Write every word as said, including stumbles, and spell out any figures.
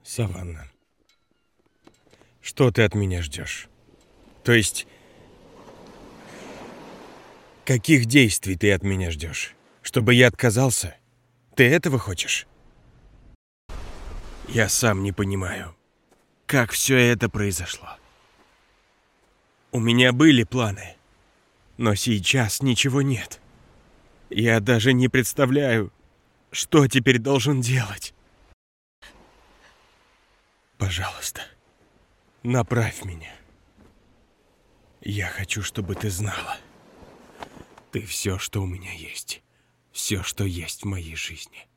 Саванна, что ты от меня ждешь? То есть, каких действий ты от меня ждешь? Чтобы я отказался? Ты этого хочешь? Я сам не понимаю, как все это произошло. У меня были планы, но сейчас ничего нет. Я даже не представляю, что теперь должен делать. Пожалуйста, направь меня. Я хочу, чтобы ты знала. Ты все, что у меня есть. Все, что есть в моей жизни.